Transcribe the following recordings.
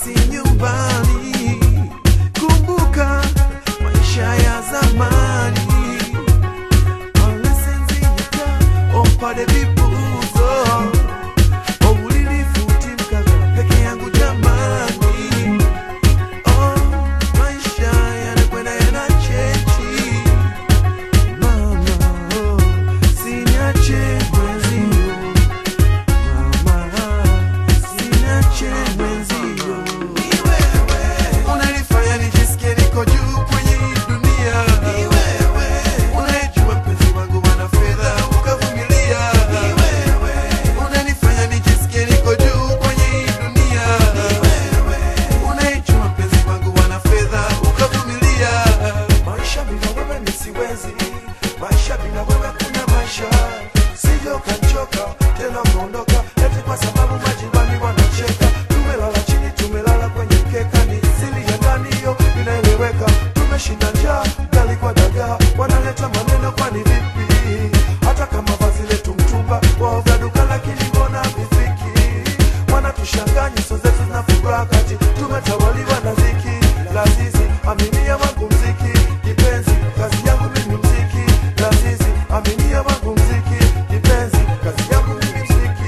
si nyumbani. Kumbuka maisha ya zamani. All lessons in your car, on pas de vipuzo. Obulili futi mkaga, peke yangu jamani. Oh, maisha yanakwenda yanachechi. Mama, oh, siniache mwenzio. Mama, siniache mwenzio. Ni wewe unanifanya nijisikie niko juu kwenye hii dunia. Ni wewe unayejua mpenzi wangu wana fedha ukavumilia. Ni wewe unanifanya nijisikie niko juu kwenye hii dunia. Ni wewe unayejua mpenzi wangu wana fedha ukavumilia. Maisha bila wewe mimi siwezi. Maisha bila wewe kuna maisha. Sio kachoka tena kuondoka eti kwa sababu majirani wanacheka. Tumelala chini, tumelala kwenye mkeka, ni siri ya ndani hiyo inaeleweka. Tumeshinda njaa, gali kwa dagaa, wanaleta maneno kwani vipi? Hata kama vazi letu mtumba, waovya duka lakini mbona vifiki? Wanatushangaa nyuso zetu zina furaha kati tumetawaliwa na dhiki. Lazizi, aminia wangu mziki, kipenzi, kazi yangu mimi mziki. Lazizi, aminia wangu mziki, kipenzi, kazi yangu mimi mziki.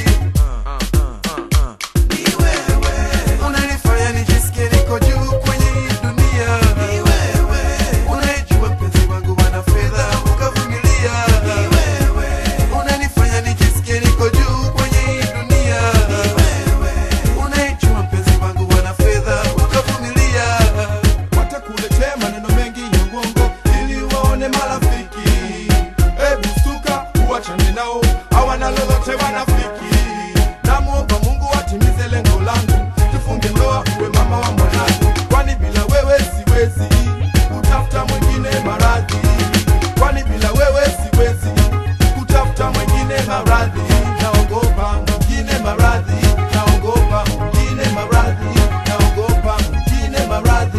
Ni wewe unanifanya nijisikie niko juu kwenye hii dunia. Ni wewe unayejua mpenzi wangu wana fedha ukavumilia. Ni wewe unanifanya nijisikie niko juu kwenye hii dunia. Ni wewe unayejua mpenzi wangu wana fedha ukavumilia. Watakuletea maneno mengi ya uongo ili waone marafiki. Hebu stuka, uachane nao, hawana lolote wanafiki. Namuomba Mungu atimize lengo langu, tufunge ndoa uwe mama wa mwanangu. Kwani bila wewe siwezi kutafuta mwingine maradhi. Kwani bila wewe siwezi kutafuta mwingine maradhi. Naogopa mwingine maradhi, naogopa mwingine maradhi, naogopa mwingine maradhi.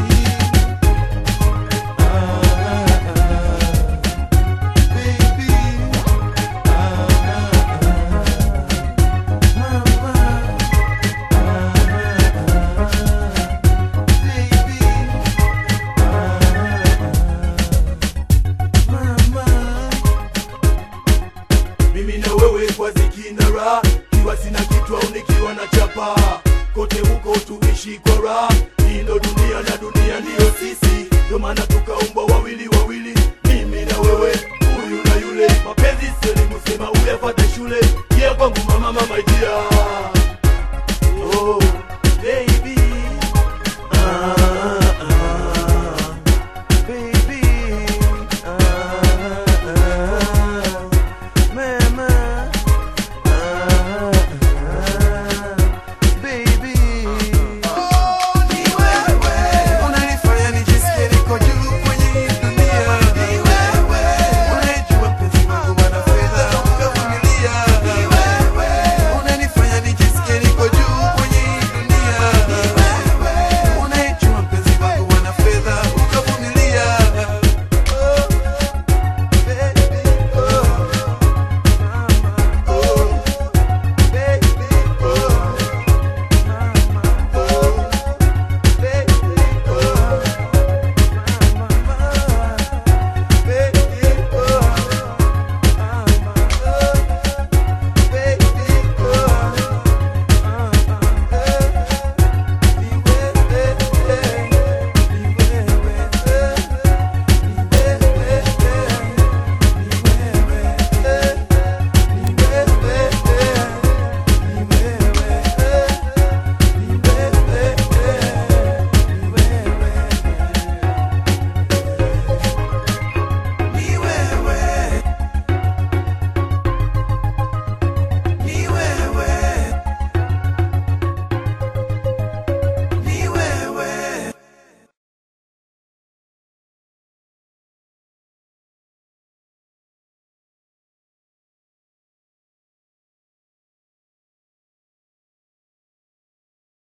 Mimi na wewe kwa ziki na raha, kiwa sina kitu au nikiwa na chapa, kote huko tuishi kwa raha. Hii ndo dunia na dunia ndiyo sisi, ndio maana tukaumbwa wawili wawili, mimi na wewe, huyu na yule. Mapenzi sio elimu, sema uyafuate shule, yeah kwangu mama my dear. Oh.